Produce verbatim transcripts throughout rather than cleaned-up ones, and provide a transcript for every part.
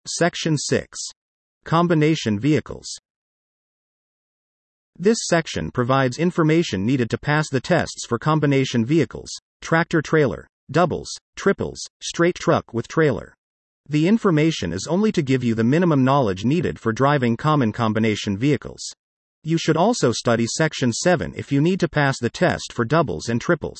Section six. Combination vehicles. This section provides information needed to pass the tests for combination vehicles, tractor-trailer, doubles, triples, straight truck with trailer. The information is only to give you the minimum knowledge needed for driving common combination vehicles. You should also study Section seven if you need to pass the test for doubles and triples.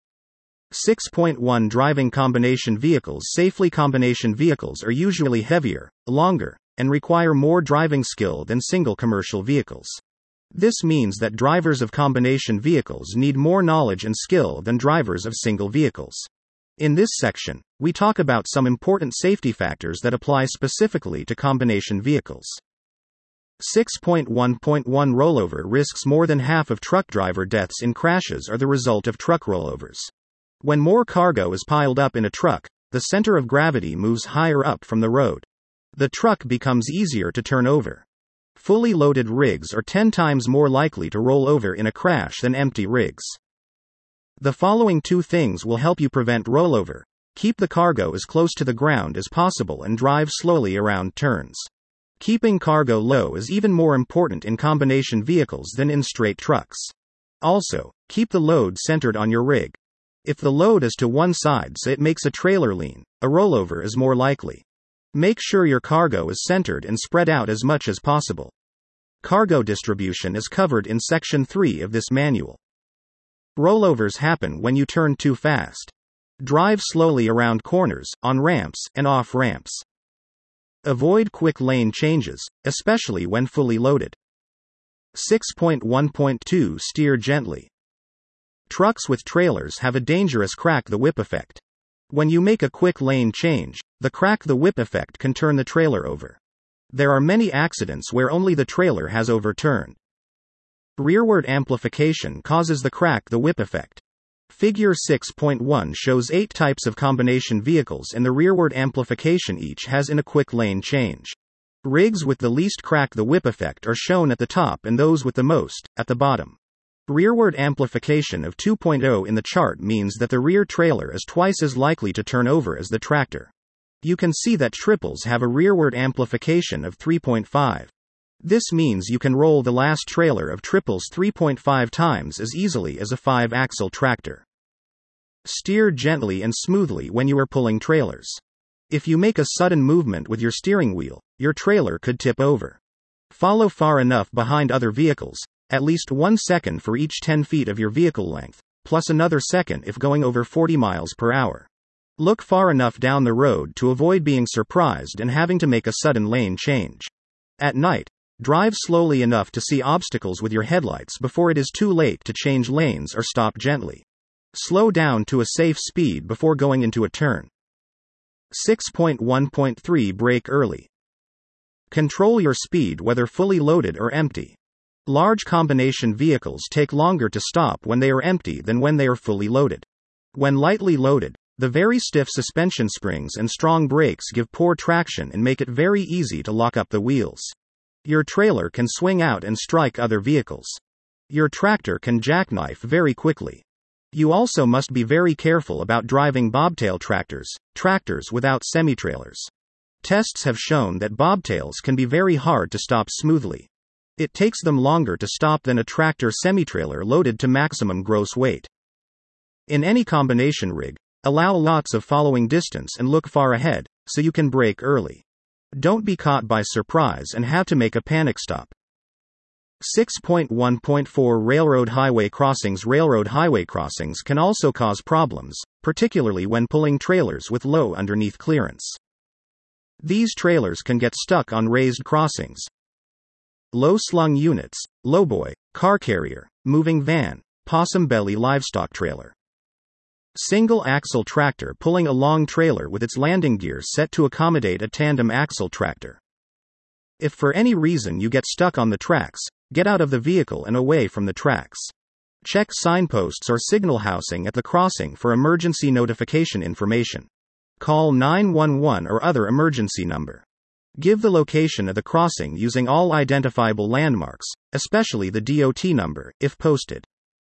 six point one Driving combination vehicles safely. Combination vehicles are usually heavier, longer, and require more driving skill than single commercial vehicles. This means that drivers of combination vehicles need more knowledge and skill than drivers of single vehicles. In this section, we talk about some important safety factors that apply specifically to combination vehicles. six point one point one Rollover risks. More than half of truck driver deaths in crashes are the result of truck rollovers. When more cargo is piled up in a truck, the center of gravity moves higher up from the road. The truck becomes easier to turn over. Fully loaded rigs are ten times more likely to roll over in a crash than empty rigs. The following two things will help you prevent rollover. Keep the cargo as close to the ground as possible and drive slowly around turns. Keeping cargo low is even more important in combination vehicles than in straight trucks. Also, keep the load centered on your rig. If the load is to one side so it makes a trailer lean, a rollover is more likely. Make sure your cargo is centered and spread out as much as possible. Cargo distribution is covered in Section three of this manual. Rollovers happen when you turn too fast. Drive slowly around corners, on ramps, and off ramps. Avoid quick lane changes, especially when fully loaded. six point one point two Steer gently. Trucks with trailers have a dangerous crack the whip effect. When you make a quick lane change, the crack the whip effect can turn the trailer over. There are many accidents where only the trailer has overturned. Rearward amplification causes the crack the whip effect. Figure six point one shows eight types of combination vehicles and the rearward amplification each has in a quick lane change. Rigs with the least crack the whip effect are shown at the top and those with the most, at the bottom. Rearward amplification of two point oh in the chart means that the rear trailer is twice as likely to turn over as the tractor. You can see that triples have a rearward amplification of three point five. This means you can roll the last trailer of triples three point five times as easily as a five-axle tractor. Steer gently and smoothly when you are pulling trailers. If you make a sudden movement with your steering wheel, your trailer could tip over. Follow far enough behind other vehicles, at least one second for each ten feet of your vehicle length, plus another second if going over forty miles per hour. Look far enough down the road to avoid being surprised and having to make a sudden lane change. At night, drive slowly enough to see obstacles with your headlights before it is too late to change lanes or stop gently. Slow down to a safe speed before going into a turn. six point one point three Brake early. Control your speed whether fully loaded or empty. Large combination vehicles take longer to stop when they are empty than when they are fully loaded. When lightly loaded, the very stiff suspension springs and strong brakes give poor traction and make it very easy to lock up the wheels. Your trailer can swing out and strike other vehicles. Your tractor can jackknife very quickly. You also must be very careful about driving bobtail tractors, tractors without semi-trailers. Tests have shown that bobtails can be very hard to stop smoothly. It takes them longer to stop than a tractor semi-trailer loaded to maximum gross weight. In any combination rig, allow lots of following distance and look far ahead, so you can brake early. Don't be caught by surprise and have to make a panic stop. six point one point four Railroad highway crossings. Railroad highway crossings can also cause problems, particularly when pulling trailers with low underneath clearance. These trailers can get stuck on raised crossings. Low-slung units, lowboy, car carrier, moving van, possum belly livestock trailer. Single-axle tractor pulling a long trailer with its landing gear set to accommodate a tandem-axle tractor. If for any reason you get stuck on the tracks, get out of the vehicle and away from the tracks. Check signposts or signal housing at the crossing for emergency notification information. Call nine one one or other emergency number. Give the location of the crossing using all identifiable landmarks, especially the D O T number, if posted.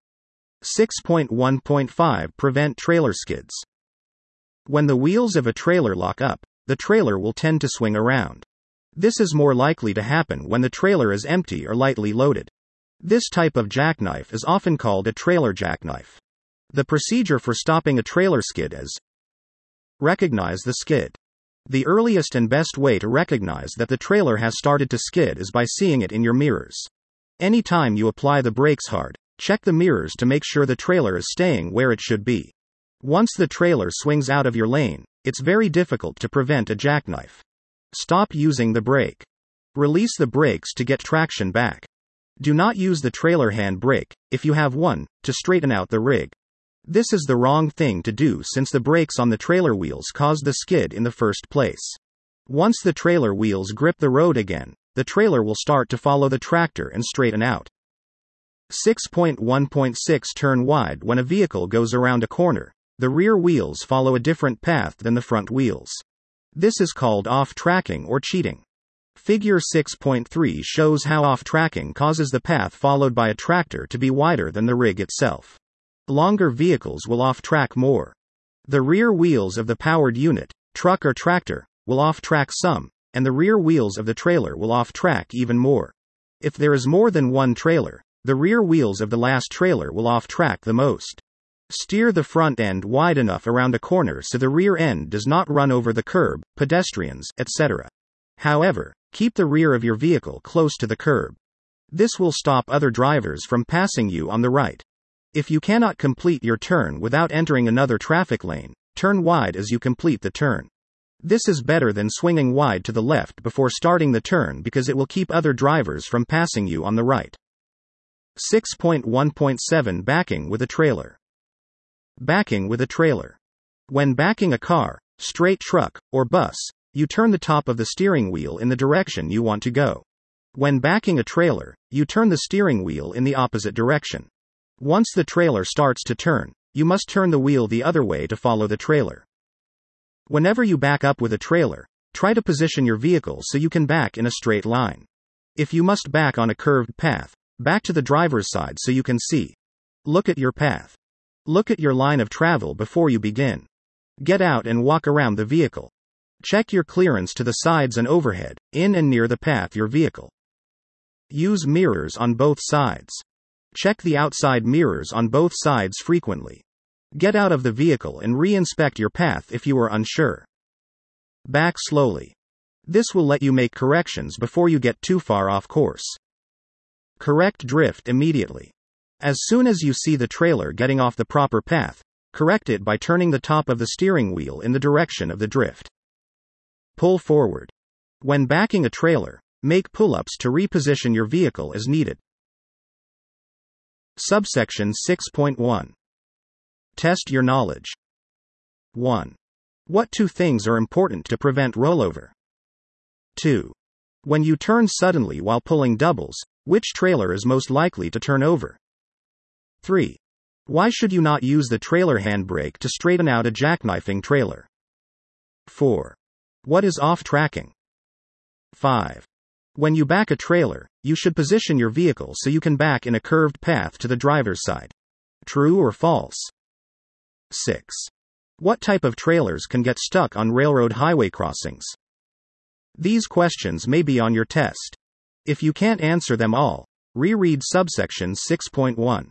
six point one point five Prevent trailer skids. When the wheels of a trailer lock up, the trailer will tend to swing around. This is more likely to happen when the trailer is empty or lightly loaded. This type of jackknife is often called a trailer jackknife. The procedure for stopping a trailer skid is: recognize the skid. The earliest and best way to recognize that the trailer has started to skid is by seeing it in your mirrors. Anytime you apply the brakes hard, check the mirrors to make sure the trailer is staying where it should be. Once the trailer swings out of your lane, it's very difficult to prevent a jackknife. Stop using the brake. Release the brakes to get traction back. Do not use the trailer hand brake, if you have one, to straighten out the rig. This is the wrong thing to do since the brakes on the trailer wheels caused the skid in the first place. Once the trailer wheels grip the road again, the trailer will start to follow the tractor and straighten out. six point one point six Turn wide. When a vehicle goes around a corner, the rear wheels follow a different path than the front wheels. This is called off-tracking or cheating. Figure six point three shows how off-tracking causes the path followed by a tractor to be wider than the rig itself. Longer vehicles will off-track more. The rear wheels of the powered unit, truck or tractor, will off-track some, and the rear wheels of the trailer will off-track even more. If there is more than one trailer, the rear wheels of the last trailer will off-track the most. Steer the front end wide enough around a corner so the rear end does not run over the curb, pedestrians, et cetera. However, keep the rear of your vehicle close to the curb. This will stop other drivers from passing you on the right. If you cannot complete your turn without entering another traffic lane, turn wide as you complete the turn. This is better than swinging wide to the left before starting the turn because it will keep other drivers from passing you on the right. six point one point seven Backing with a trailer. Backing with a trailer. When backing a car, straight truck, or bus, you turn the top of the steering wheel in the direction you want to go. When backing a trailer, you turn the steering wheel in the opposite direction. Once the trailer starts to turn, you must turn the wheel the other way to follow the trailer. Whenever you back up with a trailer, try to position your vehicle so you can back in a straight line. If you must back on a curved path, back to the driver's side so you can see. Look at your path. Look at your line of travel before you begin. Get out and walk around the vehicle. Check your clearance to the sides and overhead, in and near the path your vehicle. Use mirrors on both sides. Check the outside mirrors on both sides frequently. Get out of the vehicle and re-inspect your path if you are unsure. Back slowly. This will let you make corrections before you get too far off course. Correct drift immediately. As soon as you see the trailer getting off the proper path, correct it by turning the top of the steering wheel in the direction of the drift. Pull forward. When backing a trailer, make pull-ups to reposition your vehicle as needed. Subsection six point one. Test your knowledge. one. What two things are important to prevent rollover? two. When you turn suddenly while pulling doubles, which trailer is most likely to turn over? three. Why should you not use the trailer handbrake to straighten out a jackknifing trailer? four. What is off-tracking? five. When you back a trailer, you should position your vehicle so you can back in a curved path to the driver's side. True or false? six. What type of trailers can get stuck on railroad highway crossings? These questions may be on your test. If you can't answer them all, reread subsection six point one.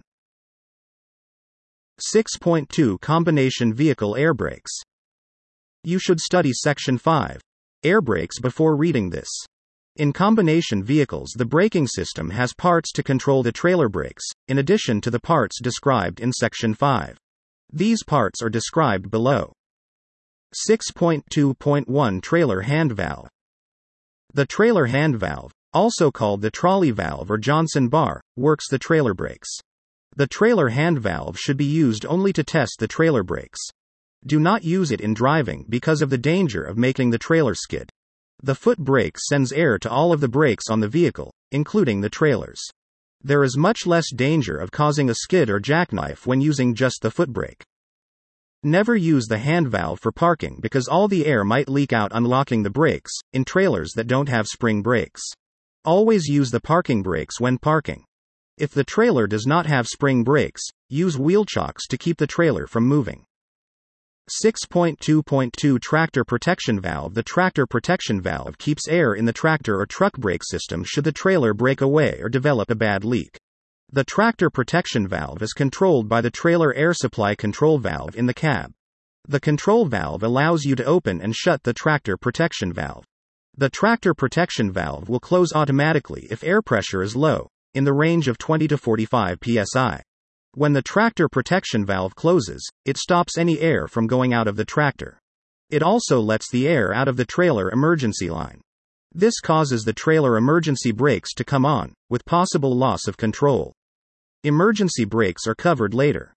six point two Combination Vehicle Air Brakes. You should study section five, air brakes, before reading this. In combination vehicles, the braking system has parts to control the trailer brakes, in addition to the parts described in section five. These parts are described below. six point two point one Trailer Hand Valve. The trailer hand valve, also called the trolley valve or Johnson bar, works the trailer brakes. The trailer hand valve should be used only to test the trailer brakes. Do not use it in driving because of the danger of making the trailer skid. The foot brake sends air to all of the brakes on the vehicle, including the trailers. There is much less danger of causing a skid or jackknife when using just the foot brake. Never use the hand valve for parking because all the air might leak out unlocking the brakes, in trailers that don't have spring brakes. Always use the parking brakes when parking. If the trailer does not have spring brakes, use wheel chocks to keep the trailer from moving. six point two point two Tractor Protection Valve. The tractor protection valve keeps air in the tractor or truck brake system should the trailer break away or develop a bad leak. The tractor protection valve is controlled by the trailer air supply control valve in the cab. The control valve allows you to open and shut the tractor protection valve. The tractor protection valve will close automatically if air pressure is low, in the range of twenty to forty-five P S I. When the tractor protection valve closes, it stops any air from going out of the tractor. It also lets the air out of the trailer emergency line. This causes the trailer emergency brakes to come on, with possible loss of control. Emergency brakes are covered later.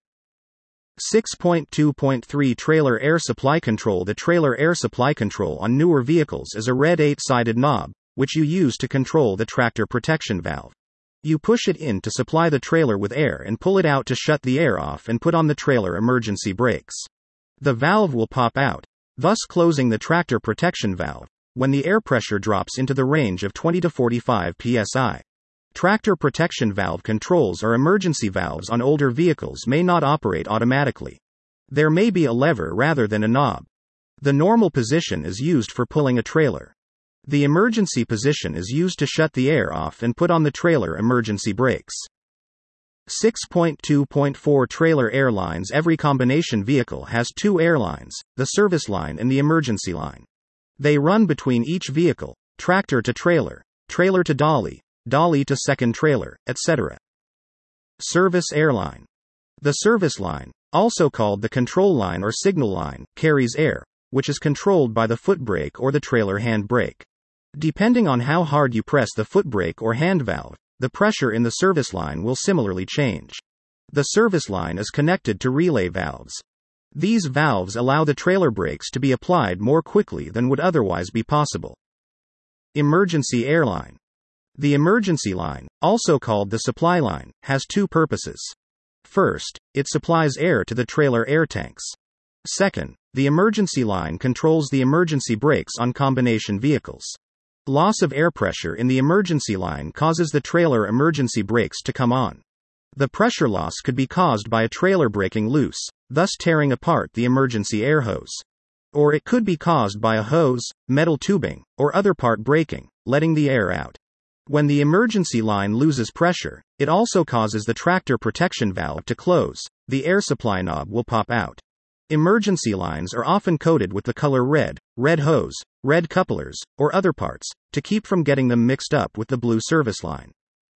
six point two point three Trailer Air Supply Control. The trailer air supply control on newer vehicles is a red eight-sided knob, which you use to control the tractor protection valve. You push it in to supply the trailer with air and pull it out to shut the air off and put on the trailer emergency brakes. The valve will pop out, thus closing the tractor protection valve, when the air pressure drops into the range of twenty to forty-five P S I. Tractor protection valve controls or emergency valves on older vehicles may not operate automatically. There may be a lever rather than a knob. The normal position is used for pulling a trailer. The emergency position is used to shut the air off and put on the trailer emergency brakes. six point two point four Trailer air lines. Every combination vehicle has two air lines, the service line and the emergency line. They run between each vehicle, tractor to trailer, trailer to dolly, dolly to second trailer, et cetera. Service air line. The service line, also called the control line or signal line, carries air, which is controlled by the foot brake or the trailer hand brake. Depending on how hard you press the foot brake or hand valve, the pressure in the service line will similarly change. The service line is connected to relay valves. These valves allow the trailer brakes to be applied more quickly than would otherwise be possible. Emergency air line. The emergency line, also called the supply line, has two purposes. First, it supplies air to the trailer air tanks. Second, the emergency line controls the emergency brakes on combination vehicles. Loss of air pressure in the emergency line causes the trailer emergency brakes to come on. The pressure loss could be caused by a trailer breaking loose, thus tearing apart the emergency air hose. Or it could be caused by a hose, metal tubing, or other part breaking, letting the air out. When the emergency line loses pressure, it also causes the tractor protection valve to close. The air supply knob will pop out. Emergency lines are often coated with the color red, red hose, red couplers, or other parts, to keep from getting them mixed up with the blue service line.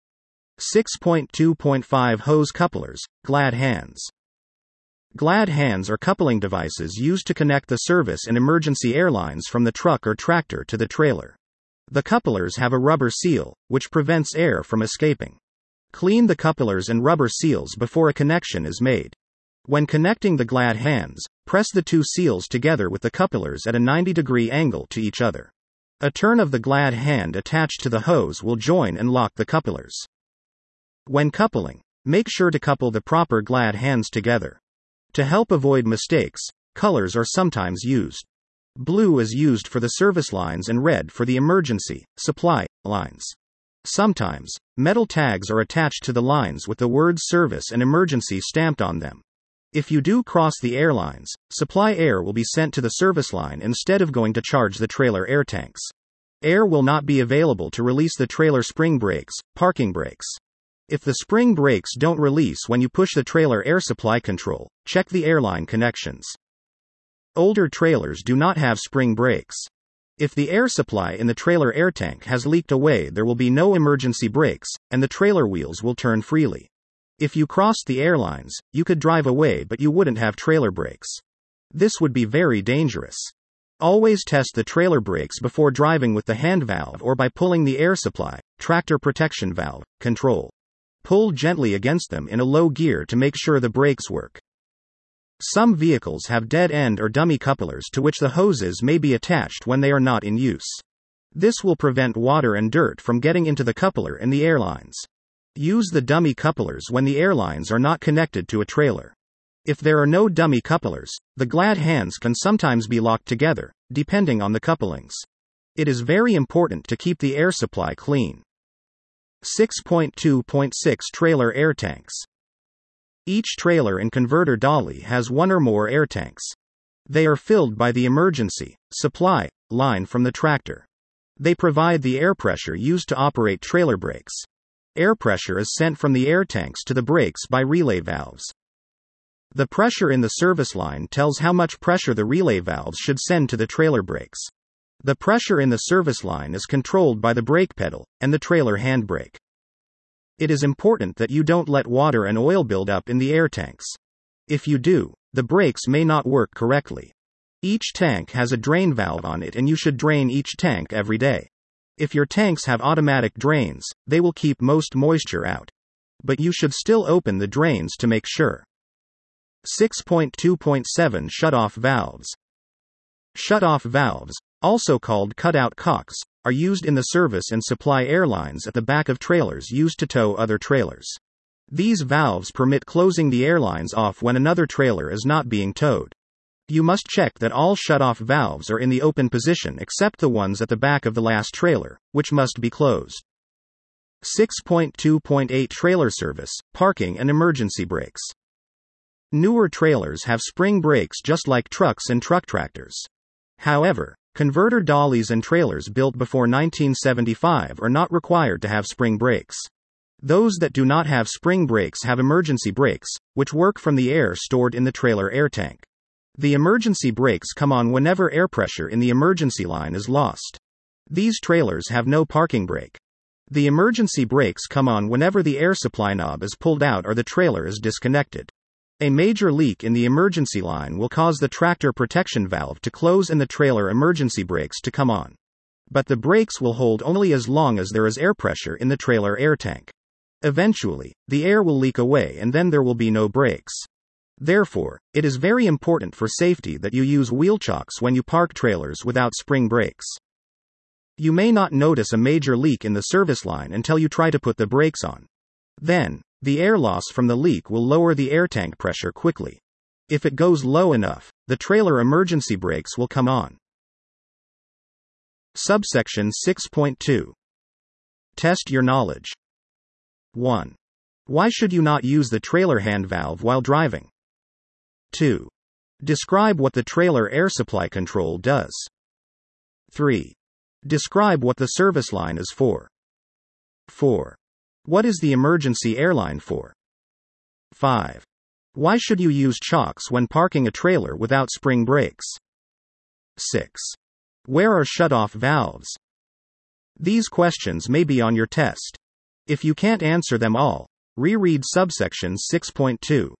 six point two point five Hose couplers, Glad hands. Glad hands are coupling devices used to connect the service and emergency air lines from the truck or tractor to the trailer. The couplers have a rubber seal, which prevents air from escaping. Clean the couplers and rubber seals before a connection is made. When connecting the Glad hands, press the two seals together with the couplers at a ninety degree angle to each other. A turn of the Glad hand attached to the hose will join and lock the couplers. When coupling, make sure to couple the proper Glad hands together. To help avoid mistakes, colors are sometimes used. Blue is used for the service lines and red for the emergency, supply, lines. Sometimes, metal tags are attached to the lines with the words service and emergency stamped on them. If you do cross the air lines, supply air will be sent to the service line instead of going to charge the trailer air tanks. Air will not be available to release the trailer spring brakes, parking brakes. If the spring brakes don't release when you push the trailer air supply control, check the airline connections. Older trailers do not have spring brakes. If the air supply in the trailer air tank has leaked away, there will be no emergency brakes, and the trailer wheels will turn freely. If you crossed the air lines, you could drive away but you wouldn't have trailer brakes. This would be very dangerous. Always test the trailer brakes before driving with the hand valve or by pulling the air supply, tractor protection valve, control. Pull gently against them in a low gear to make sure the brakes work. Some vehicles have dead-end or dummy couplers to which the hoses may be attached when they are not in use. This will prevent water and dirt from getting into the coupler and the airlines. Use the dummy couplers when the airlines are not connected to a trailer. If there are no dummy couplers, the Glad hands can sometimes be locked together, depending on the couplings. It is very important to keep the air supply clean. six point two point six Trailer air tanks. Each trailer and converter dolly has one or more air tanks. They are filled by the emergency supply line from the tractor. They provide the air pressure used to operate trailer brakes. Air pressure is sent from the air tanks to the brakes by relay valves. The pressure in the service line tells how much pressure the relay valves should send to the trailer brakes. The pressure in the service line is controlled by the brake pedal and the trailer handbrake. It is important that you don't let water and oil build up in the air tanks. If you do, the brakes may not work correctly. Each tank has a drain valve on it, and you should drain each tank every day. If your tanks have automatic drains, they will keep most moisture out. But you should still open the drains to make sure. six point two point seven Shutoff valves. Shutoff valves, also called cutout cocks, are used in the service and supply airlines at the back of trailers used to tow other trailers. These valves permit closing the airlines off when another trailer is not being towed. You must check that all shutoff valves are in the open position except the ones at the back of the last trailer, which must be closed. six point two point eight Trailer service, parking and emergency brakes. Newer trailers have spring brakes just like trucks and truck tractors. However, converter dollies and trailers built before nineteen seventy-five are not required to have spring brakes. Those that do not have spring brakes have emergency brakes, which work from the air stored in the trailer air tank. The emergency brakes come on whenever air pressure in the emergency line is lost. These trailers have no parking brake. The emergency brakes come on whenever the air supply knob is pulled out or the trailer is disconnected. A major leak in the emergency line will cause the tractor protection valve to close and the trailer emergency brakes to come on. But the brakes will hold only as long as there is air pressure in the trailer air tank. Eventually, the air will leak away and then there will be no brakes. Therefore, it is very important for safety that you use wheel chocks when you park trailers without spring brakes. You may not notice a major leak in the service line until you try to put the brakes on. Then, the air loss from the leak will lower the air tank pressure quickly. If it goes low enough, the trailer emergency brakes will come on. Subsection six point two. Test your knowledge. one. Why should you not use the trailer hand valve while driving? two. Describe what the trailer air supply control does. three. Describe what the service line is for. four. What is the emergency airline for? five. Why should you use chocks when parking a trailer without spring brakes? six. Where are shutoff valves? These questions may be on your test. If you can't answer them all, reread subsection six point two.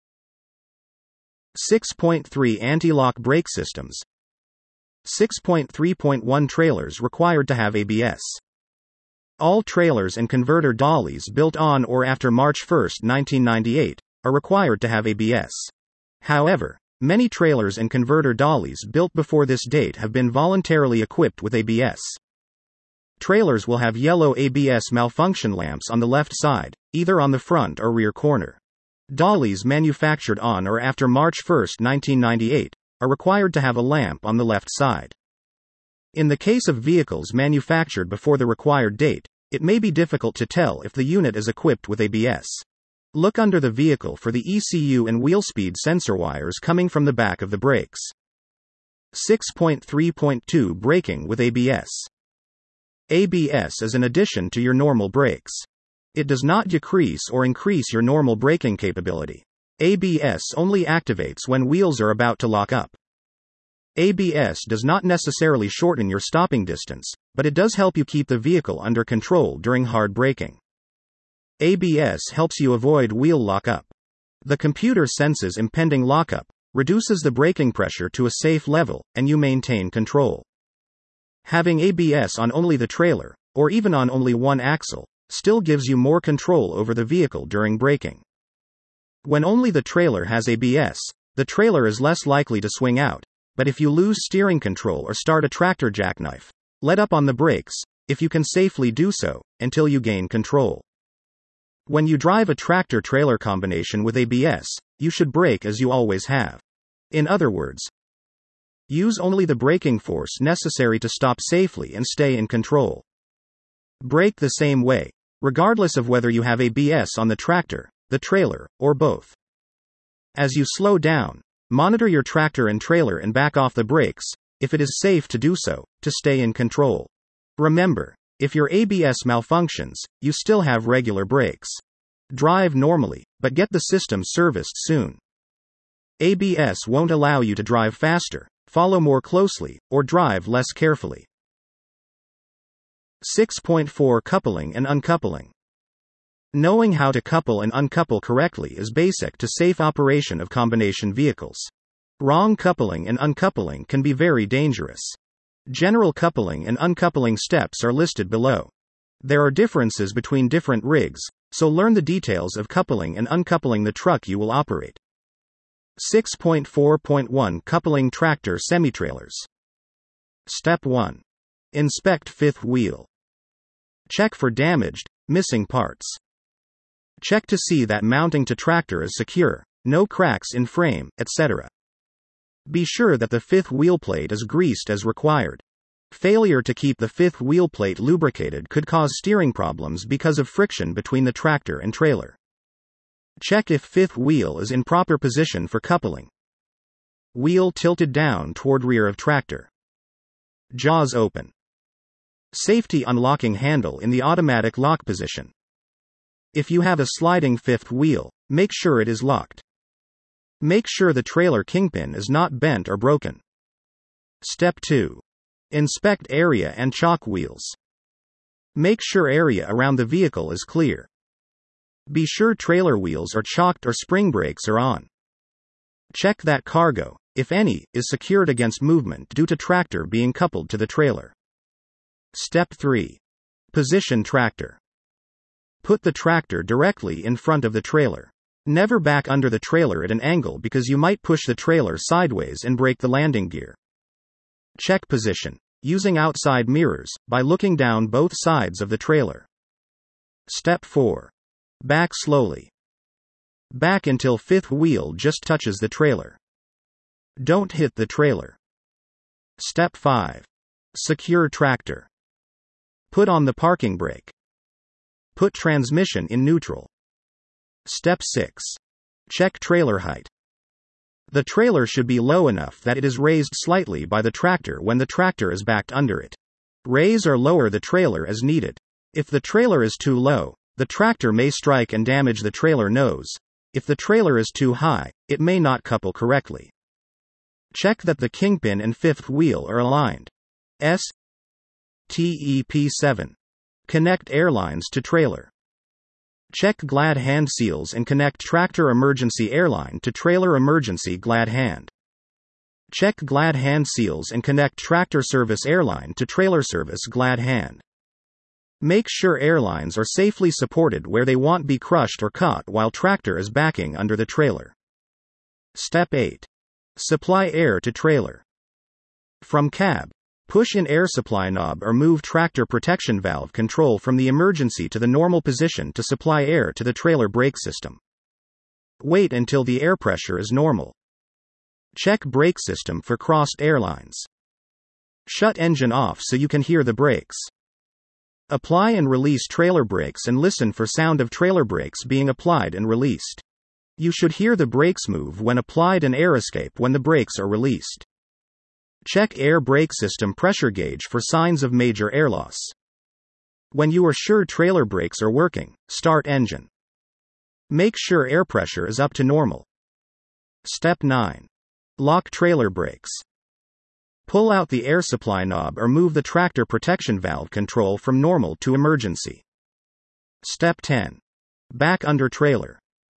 six point three Anti-lock brake systems. six point three point one Trailers required to have A B S. All trailers and converter dollies built on or after March first, nineteen ninety-eight, are required to have A B S. However, many trailers and converter dollies built before this date have been voluntarily equipped with A B S. Trailers will have yellow A B S malfunction lamps on the left side, either on the front or rear corner. Dollies manufactured on or after March first, nineteen ninety-eight, are required to have a lamp on the left side. In the case of vehicles manufactured before the required date, it may be difficult to tell if the unit is equipped with A B S. Look under the vehicle for the E C U and wheel speed sensor wires coming from the back of the brakes. six point three point two Braking with A B S. A B S is an addition to your normal brakes. It does not decrease or increase your normal braking capability. A B S only activates when wheels are about to lock up. A B S does not necessarily shorten your stopping distance, but it does help you keep the vehicle under control during hard braking. A B S helps you avoid wheel lockup. The computer senses impending lockup, reduces the braking pressure to a safe level, and you maintain control. Having A B S on only the trailer, or even on only one axle, still gives you more control over the vehicle during braking. When only the trailer has A B S, the trailer is less likely to swing out, but if you lose steering control or start a tractor jackknife, let up on the brakes, if you can safely do so, until you gain control. When you drive a tractor-trailer combination with A B S, you should brake as you always have. In other words, use only the braking force necessary to stop safely and stay in control. Brake the same way, regardless of whether you have A B S on the tractor, the trailer, or both. As you slow down, Monitor your tractor and trailer and back off the brakes, if it is safe to do so, to stay in control. Remember, if your A B S malfunctions, you still have regular brakes. Drive normally, but get the system serviced soon. A B S won't allow you to drive faster, follow more closely, or drive less carefully. six point four Coupling and uncoupling. Knowing how to couple and uncouple correctly is basic to safe operation of combination vehicles. Wrong coupling and uncoupling can be very dangerous. General coupling and uncoupling steps are listed below. There are differences between different rigs, so learn the details of coupling and uncoupling the truck you will operate. six point four point one Coupling tractor semi-trailers. Step one. Inspect fifth wheel. Check for damaged, missing parts. Check to see that mounting to tractor is secure, no cracks in frame, et cetera. Be sure that the fifth wheel plate is greased as required. Failure to keep the fifth wheel plate lubricated could cause steering problems because of friction between the tractor and trailer. Check if fifth wheel is in proper position for coupling. Wheel tilted down toward rear of tractor. Jaws open. Safety unlocking handle in the automatic lock position. If you have a sliding fifth wheel, make sure it is locked. Make sure the trailer kingpin is not bent or broken. Step two. Inspect area and chock wheels. Make sure area around the vehicle is clear. Be sure trailer wheels are chocked or spring brakes are on. Check that cargo, if any, is secured against movement due to tractor being coupled to the trailer. Step three. Position tractor. Put the tractor directly in front of the trailer. Never back under the trailer at an angle because you might push the trailer sideways and break the landing gear. Check position, using outside mirrors, by looking down both sides of the trailer. Step four. Back slowly. Back until fifth wheel just touches the trailer. Don't hit the trailer. Step five. Secure tractor. Put on the parking brake. Put transmission in neutral. Step six. Check trailer height. The trailer should be low enough that it is raised slightly by the tractor when the tractor is backed under it. Raise or lower the trailer as needed. If the trailer is too low, the tractor may strike and damage the trailer nose. If the trailer is too high, it may not couple correctly. Check that the kingpin and fifth wheel are aligned. S T E P seven. Connect airlines to trailer. Check glad hand seals and connect tractor emergency airline to trailer emergency glad hand. Check glad hand seals and connect tractor service airline to trailer service glad hand. Make sure airlines are safely supported where they won't be crushed or caught while tractor is backing under the trailer. Step eight. Supply air to trailer. From cab, push in air supply knob or move tractor protection valve control from the emergency to the normal position to supply air to the trailer brake system. Wait until the air pressure is normal. Check brake system for crossed airlines. Shut engine off so you can hear the brakes. Apply and release trailer brakes and listen for sound of trailer brakes being applied and released. You should hear the brakes move when applied and air escape when the brakes are released. Check air brake system pressure gauge for signs of major air loss. When you are sure trailer brakes are working, start engine. Make sure air pressure is up to normal. Step nine. Lock trailer brakes. Pull out the air supply knob or move the tractor protection valve control from normal to emergency. Step ten. Back under trailer.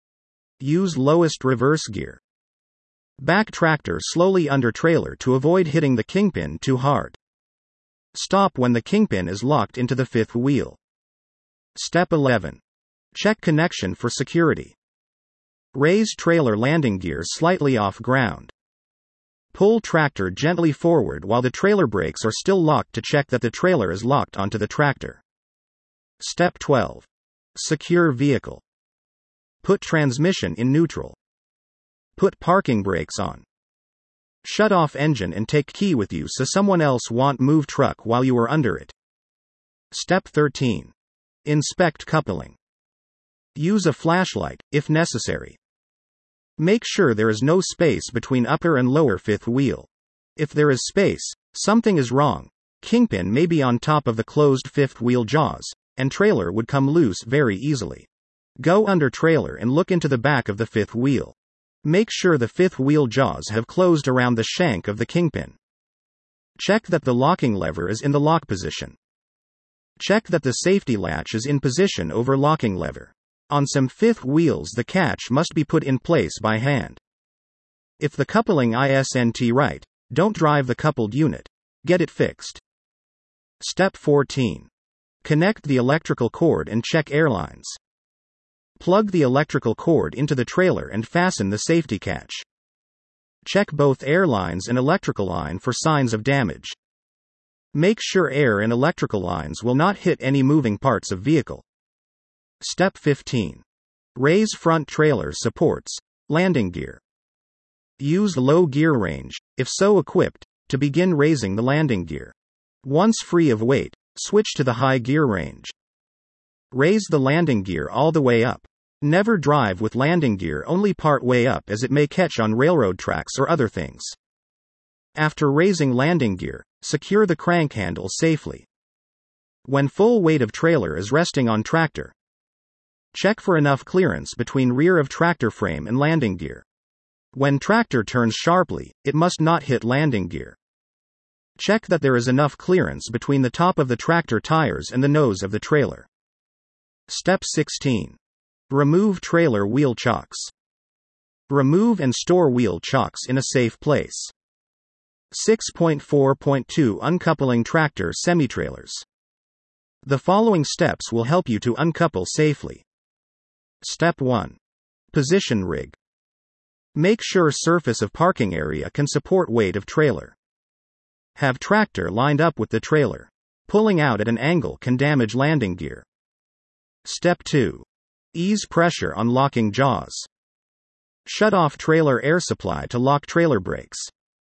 Use lowest reverse gear. Back tractor slowly under trailer to avoid hitting the kingpin too hard. Stop when the kingpin is locked into the fifth wheel. Step eleven. Check connection for security. Raise trailer landing gear slightly off ground. Pull tractor gently forward while the trailer brakes are still locked to check that the trailer is locked onto the tractor. Step twelve. Secure vehicle. Put transmission in neutral. Put parking brakes on. Shut off engine and take key with you so someone else won't move truck while you are under it. Step thirteen. Inspect coupling. Use a flashlight, if necessary. Make sure there is no space between upper and lower fifth wheel. If there is space, something is wrong. Kingpin may be on top of the closed fifth wheel jaws, and trailer would come loose very easily. Go under trailer and look into the back of the fifth wheel. Make sure the fifth wheel jaws have closed around the shank of the kingpin. Check that the locking lever is in the lock position. Check that the safety latch is in position over locking lever. On some fifth wheels the catch must be put in place by hand. If the coupling isn't right, don't drive the coupled unit. Get it fixed. Step fourteen. Connect the electrical cord and check air lines. Plug the electrical cord into the trailer and fasten the safety catch. Check both air lines and electrical line for signs of damage. Make sure air and electrical lines will not hit any moving parts of vehicle. Step fifteen. Raise front trailer supports, landing gear. Use low gear range, if so equipped, to begin raising the landing gear. Once free of weight, switch to the high gear range. Raise the landing gear all the way up. Never drive with landing gear only part way up as it may catch on railroad tracks or other things. After raising landing gear, secure the crank handle safely. When full weight of trailer is resting on tractor, check for enough clearance between rear of tractor frame and landing gear. When tractor turns sharply, it must not hit landing gear. Check that there is enough clearance between the top of the tractor tires and the nose of the trailer. Step sixteen. Remove trailer wheel chocks. Remove and store wheel chocks in a safe place. six point four point two Uncoupling tractor semi-trailers. The following steps will help you to uncouple safely. Step one. Position rig. Make sure surface of parking area can support weight of trailer. Have tractor lined up with the trailer. Pulling out at an angle can damage landing gear. Step two. Ease pressure on locking jaws. Shut off trailer air supply to lock trailer brakes.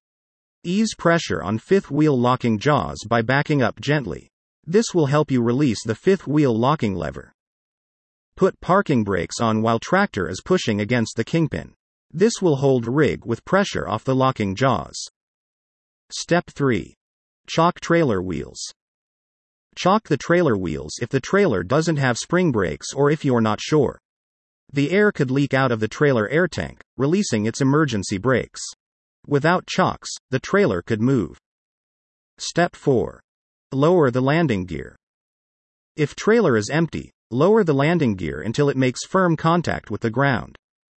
Ease pressure on fifth wheel locking jaws by backing up gently. This will help you release the fifth wheel locking lever. Put parking brakes on while tractor is pushing against the kingpin. This will hold rig with pressure off the locking jaws. Step three. Chock trailer wheels. Chock the trailer wheels if the trailer doesn't have spring brakes or if you're not sure. The air could leak out of the trailer air tank, releasing its emergency brakes. Without chocks, the trailer could move. Step four. Lower the landing gear. If trailer is empty, lower the landing gear until it makes firm contact with the ground.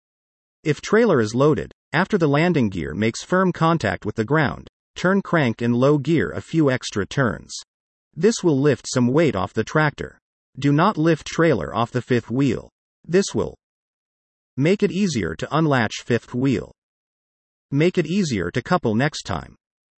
If trailer is loaded, after the landing gear makes firm contact with the ground, turn crank in low gear a few extra turns. This will lift some weight off the tractor. Do not lift trailer off the fifth wheel. This will make it easier to unlatch fifth wheel. Make it easier to couple next time.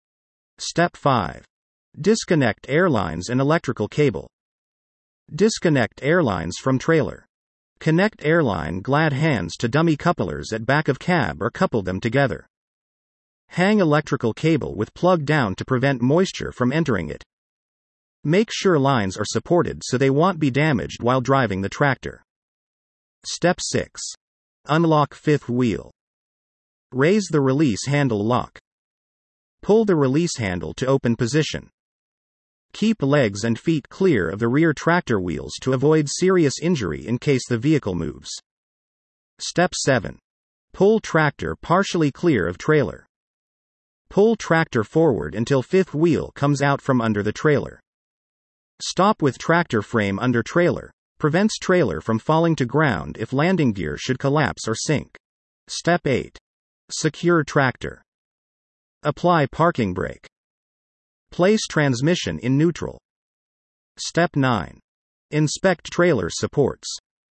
Step five. Disconnect airlines and electrical cable. Disconnect airlines from trailer. Connect airline glad hands to dummy couplers at back of cab or couple them together. Hang electrical cable with plug down to prevent moisture from entering it. Make sure lines are supported so they won't be damaged while driving the tractor. Step six. Unlock fifth wheel. Raise the release handle lock. Pull the release handle to open position. Keep legs and feet clear of the rear tractor wheels to avoid serious injury in case the vehicle moves. Step seven. Pull tractor partially clear of trailer. Pull tractor forward until fifth wheel comes out from under the trailer. Stop with tractor frame under trailer. Prevents trailer from falling to ground if landing gear should collapse or sink. Step eight. Secure tractor. Apply parking brake. Place transmission in neutral. Step nine. Inspect trailer supports.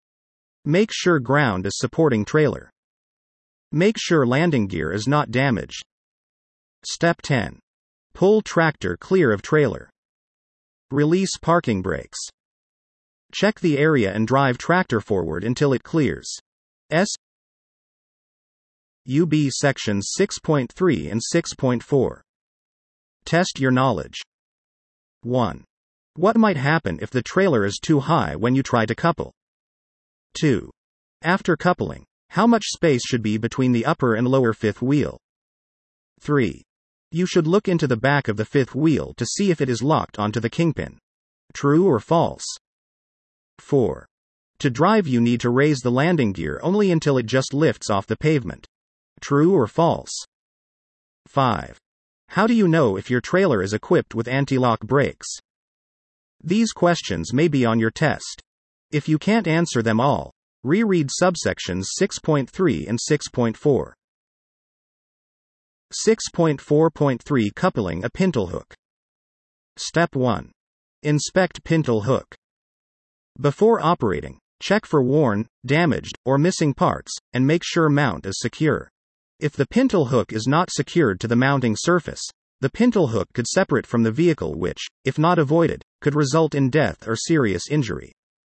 Make sure ground is supporting trailer. Make sure landing gear is not damaged. Step ten. Pull tractor clear of trailer. Release parking brakes. Check the area and drive tractor forward until it clears. S. U B sections six point three and six point four. Test your knowledge. one. What might happen if the trailer is too high when you try to couple? two. After coupling, How much space should be between the upper and lower fifth wheel? three. You should look into the back of the fifth wheel to see if it is locked onto the kingpin. True or false? four. To drive, you need to raise the landing gear only until it just lifts off the pavement. True or false? five. How do you know if your trailer is equipped with anti-lock brakes? These questions may be on your test. If you can't answer them all, reread subsections six point three and six point four. six point four point three Coupling a pintle hook. Step one. Inspect pintle hook. Before operating, check for worn, damaged, or missing parts, and make sure mount is secure. If the pintle hook is not secured to the mounting surface, the pintle hook could separate from the vehicle, which, if not avoided, could result in death or serious injury.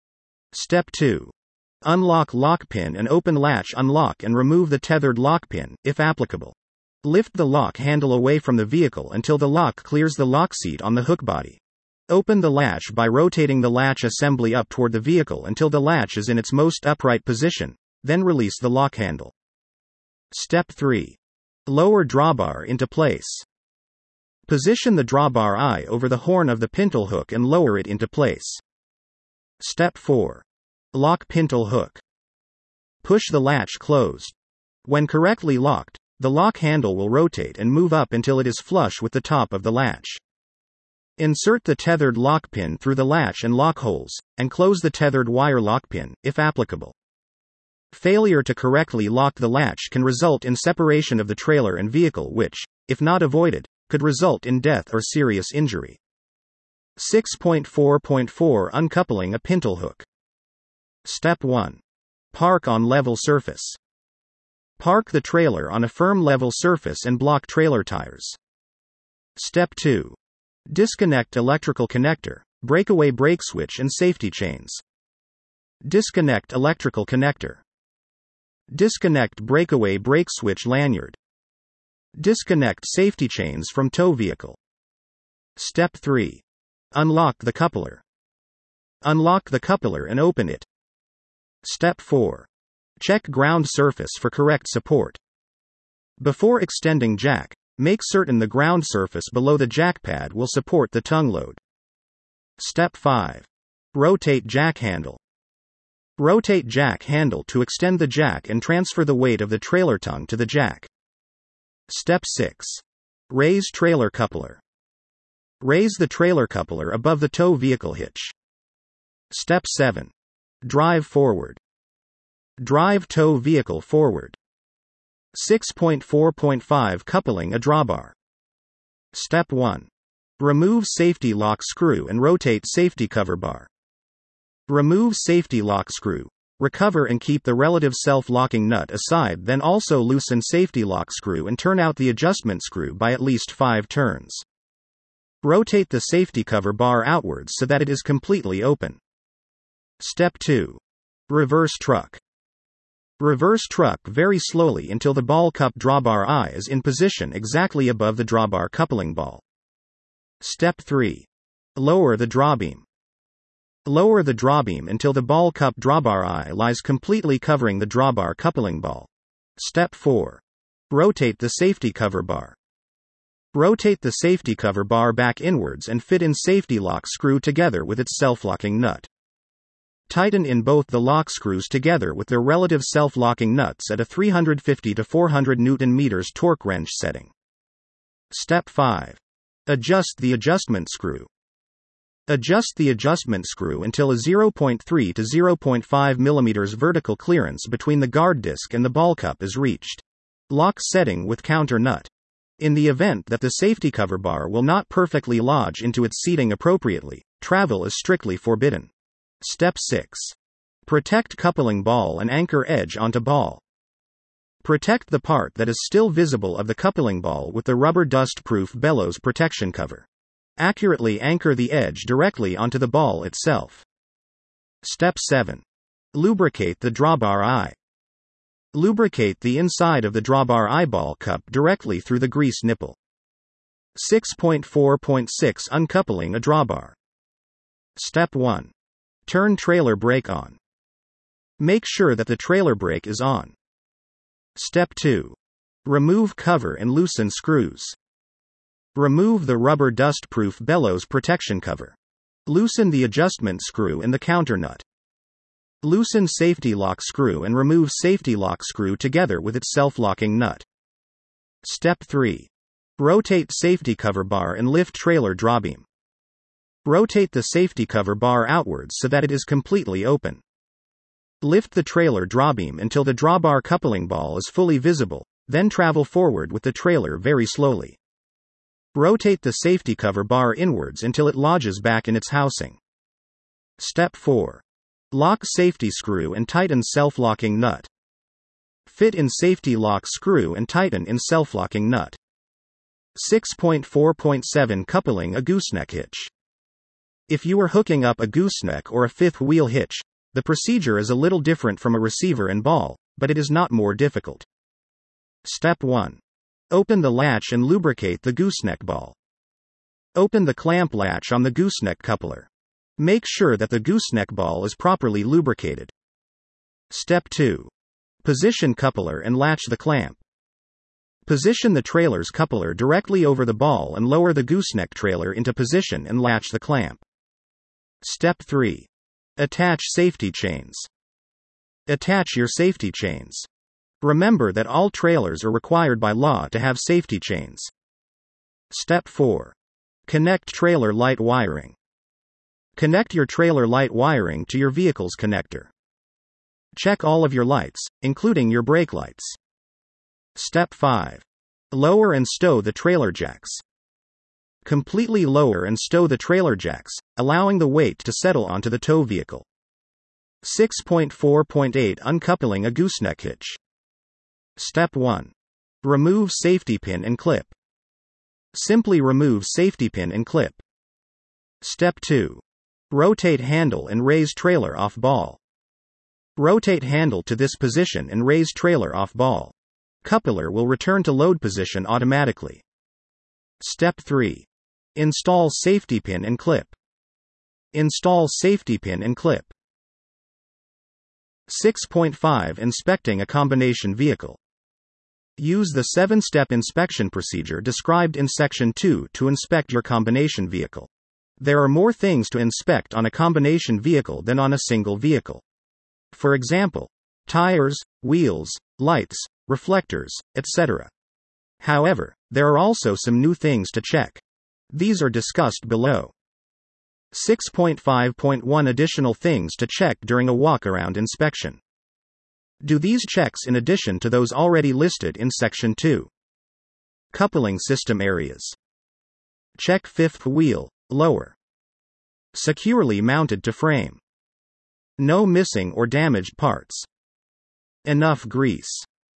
Step two. Unlock lock pin and open latch. Unlock and remove the tethered lock pin, if applicable. Lift the lock handle away from the vehicle until the lock clears the lock seat on the hook body. Open the latch by rotating the latch assembly up toward the vehicle until the latch is in its most upright position, then release the lock handle. Step three. Lower drawbar into place. Position the drawbar eye over the horn of the pintle hook and lower it into place. Step four. Lock pintle hook. Push the latch closed. When correctly locked, the lock handle will rotate and move up until it is flush with the top of the latch. Insert the tethered lock pin through the latch and lock holes, and close the tethered wire lock pin, if applicable. Failure to correctly lock the latch can result in separation of the trailer and vehicle, which, if not avoided, could result in death or serious injury. six point four point four Uncoupling a pintle hook. Step one. Park on level surface. Park the trailer on a firm level surface and block trailer tires. Step two. Disconnect electrical connector, breakaway brake switch and safety chains. Disconnect electrical connector. Disconnect breakaway brake switch lanyard. Disconnect safety chains from tow vehicle. Step three. Unlock the coupler. Unlock the coupler and open it. Step four. Check ground surface for correct support. Before extending jack, make certain the ground surface below the jack pad will support the tongue load. Step five. Rotate jack handle. Rotate jack handle to extend the jack and transfer the weight of the trailer tongue to the jack. Step six. Raise trailer coupler. Raise the trailer coupler above the tow vehicle hitch. Step seven. Drive forward. Drive tow vehicle forward. six point four point five Coupling a drawbar. Step one. Remove safety lock screw and rotate safety cover bar. Remove safety lock screw. Recover and keep the relative self-locking nut aside, then also loosen safety lock screw and turn out the adjustment screw by at least five turns. Rotate the safety cover bar outwards so that it is completely open. Step two. Reverse truck. Reverse truck very slowly until the ball cup drawbar eye is in position exactly above the drawbar coupling ball. Step three. Lower the drawbeam. Lower the drawbeam until the ball cup drawbar eye lies completely covering the drawbar coupling ball. Step four. Rotate the safety cover bar. Rotate the safety cover bar back inwards and fit in safety lock screw together with its self-locking nut. Tighten in both the lock screws together with their relative self-locking nuts at a three hundred fifty to four hundred newton meters torque wrench setting. Step five. Adjust the adjustment screw. Adjust the adjustment screw until a zero point three to zero point five millimeters vertical clearance between the guard disc and the ball cup is reached. Lock setting with counter nut. In the event that the safety cover bar will not perfectly lodge into its seating appropriately, travel is strictly forbidden. Step six. Protect coupling ball and anchor edge onto ball. Protect the part that is still visible of the coupling ball with the rubber dust-proof bellows protection cover. Accurately anchor the edge directly onto the ball itself. Step seven. Lubricate the drawbar eye. Lubricate the inside of the drawbar eyeball cup directly through the grease nipple. six point four point six Uncoupling a drawbar. Step one. Turn trailer brake on. Make sure that the trailer brake is on. Step two. Remove cover and loosen screws. Remove the rubber dust-proof bellows protection cover. Loosen the adjustment screw and the counter nut. Loosen safety lock screw and remove safety lock screw together with its self-locking nut. Step three. Rotate safety cover bar and lift trailer drawbeam. Rotate the safety cover bar outwards so that it is completely open. Lift the trailer drawbeam until the drawbar coupling ball is fully visible, then travel forward with the trailer very slowly. Rotate the safety cover bar inwards until it lodges back in its housing. Step four. Lock safety screw and tighten self-locking nut. Fit in safety lock screw and tighten in self-locking nut. six point four point seven Coupling a gooseneck hitch. If you are hooking up a gooseneck or a fifth wheel hitch, the procedure is a little different from a receiver and ball, but it is not more difficult. Step one. Open the latch and lubricate the gooseneck ball. Open the clamp latch on the gooseneck coupler. Make sure that the gooseneck ball is properly lubricated. Step two. Position coupler and latch the clamp. Position the trailer's coupler directly over the ball and lower the gooseneck trailer into position and latch the clamp. Step three. Attach safety chains. Attach your safety chains. Remember that all trailers are required by law to have safety chains. Step four. Connect trailer light wiring. Connect your trailer light wiring to your vehicle's connector. Check all of your lights, including your brake lights. Step five. Lower and stow the trailer jacks. Completely lower and stow the trailer jacks, allowing the weight to settle onto the tow vehicle. six point four point eight Uncoupling a gooseneck hitch. Step one. Remove safety pin and clip. Simply remove safety pin and clip. Step two. Rotate handle and raise trailer off ball. Rotate handle to this position and raise trailer off ball. Coupler will return to load position automatically. Step three. Install safety pin and clip. Install safety pin and clip. six point five Inspecting a combination vehicle. Use the seven-step inspection procedure described in Section two to inspect your combination vehicle. There are more things to inspect on a combination vehicle than on a single vehicle. For example, tires, wheels, lights, reflectors, et cetera. However, there are also some new things to check. These are discussed below. six point five point one Additional things to check during a walk-around inspection. Do these checks in addition to those already listed in Section two. Coupling system areas. Check fifth wheel, lower. Securely mounted to frame. No missing or damaged parts. Enough grease.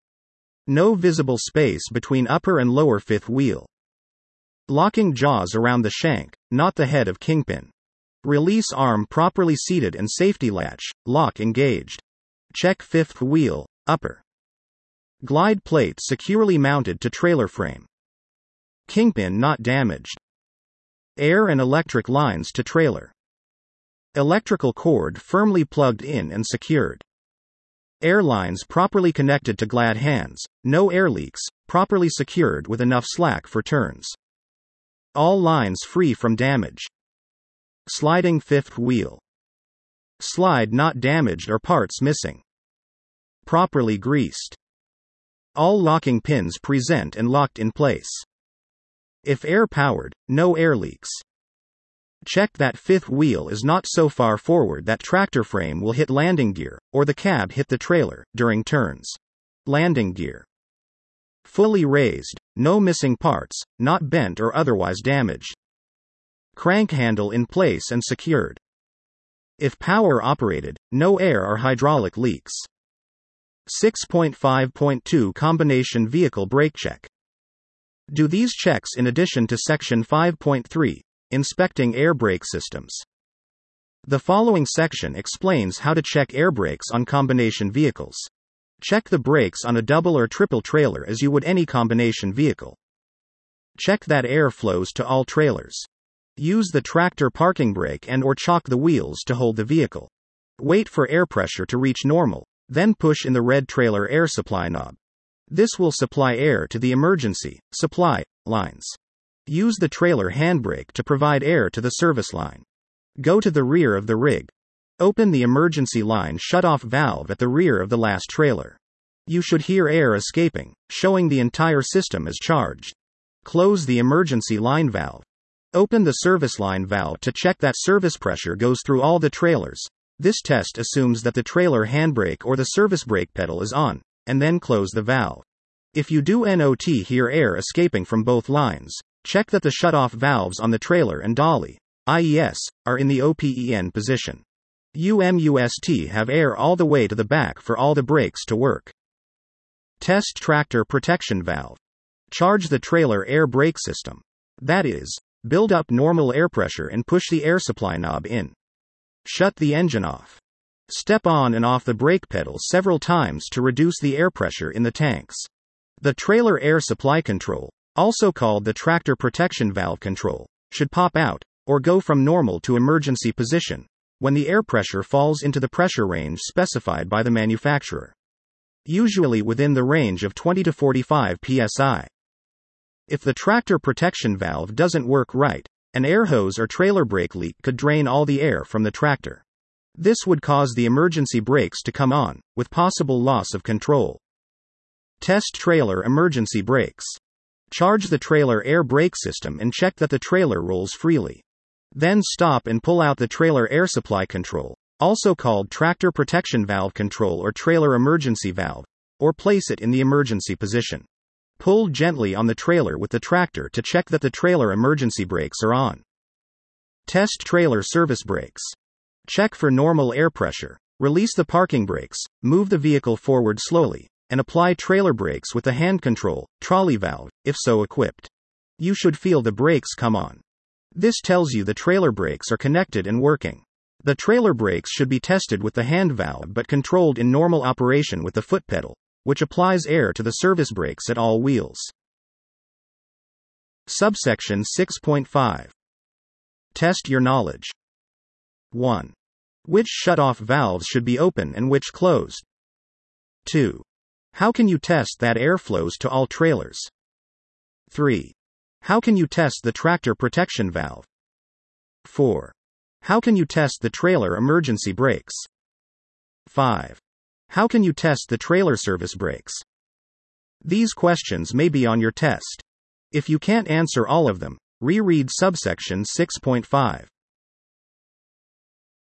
No visible space between upper and lower fifth wheel. Locking jaws around the shank, not the head of kingpin. Release arm properly seated and safety latch, lock engaged. Check fifth wheel, upper. Glide plate securely mounted to trailer frame. Kingpin not damaged. Air and electric lines to trailer. Electrical cord firmly plugged in and secured. Air lines properly connected to glad hands, no air leaks, properly secured with enough slack for turns. All lines free from damage. Sliding fifth wheel. Slide not damaged or parts missing. Properly greased. All locking pins present and locked in place. If air powered, no air leaks. Check that fifth wheel is not so far forward that tractor frame will hit landing gear, or the cab hit the trailer, during turns. Landing gear. Fully raised, no missing parts, not bent or otherwise damaged. Crank handle in place and secured. If power operated, no air or hydraulic leaks. six point five point two Combination vehicle brake check. Do these checks in addition to Section five point three, Inspecting air brake systems. The following section explains how to check air brakes on combination vehicles. Check the brakes on a double or triple trailer as you would any combination vehicle. Check that air flows to all trailers. Use the tractor parking brake and or chock the wheels to hold the vehicle. Wait for air pressure to reach normal, then push in the red trailer air supply knob. This will supply air to the emergency supply lines. Use the trailer handbrake to provide air to the service line. Go to the rear of the rig. Open the emergency line shutoff valve at the rear of the last trailer. You should hear air escaping, showing the entire system is charged. Close the emergency line valve. Open the service line valve to check that service pressure goes through all the trailers. This test assumes that the trailer handbrake or the service brake pedal is on, and then close the valve. If you do not hear air escaping from both lines, check that the shutoff valves on the trailer and dolly, that is, are in the open position. You must have air all the way to the back for all the brakes to work. Test tractor protection valve. Charge the trailer air brake system. That is, build up normal air pressure and push the air supply knob in. Shut the engine off. Step on and off the brake pedal several times to reduce the air pressure in the tanks. The trailer air supply control, also called the tractor protection valve control, should pop out, or go from normal to emergency position, when the air pressure falls into the pressure range specified by the manufacturer. Usually within the range of twenty to forty-five P S I. If the tractor protection valve doesn't work right, an air hose or trailer brake leak could drain all the air from the tractor. This would cause the emergency brakes to come on, with possible loss of control. Test trailer emergency brakes. Charge the trailer air brake system and check that the trailer rolls freely. Then stop and pull out the trailer air supply control, also called tractor protection valve control or trailer emergency valve, or place it in the emergency position. Pull gently on the trailer with the tractor to check that the trailer emergency brakes are on. Test trailer service brakes. Check for normal air pressure. Release the parking brakes, move the vehicle forward slowly, and apply trailer brakes with the hand control, trolley valve, if so equipped. You should feel the brakes come on. This tells you the trailer brakes are connected and working. The trailer brakes should be tested with the hand valve but controlled in normal operation with the foot pedal, which applies air to the service brakes at all wheels. Subsection six point five. Test your knowledge. one. Which shutoff valves should be open and which closed? two. How can you test that air flows to all trailers? three. How can you test the tractor protection valve? four. How can you test the trailer emergency brakes? five. How can you test the trailer service brakes? These questions may be on your test. If you can't answer all of them, reread subsection six point five.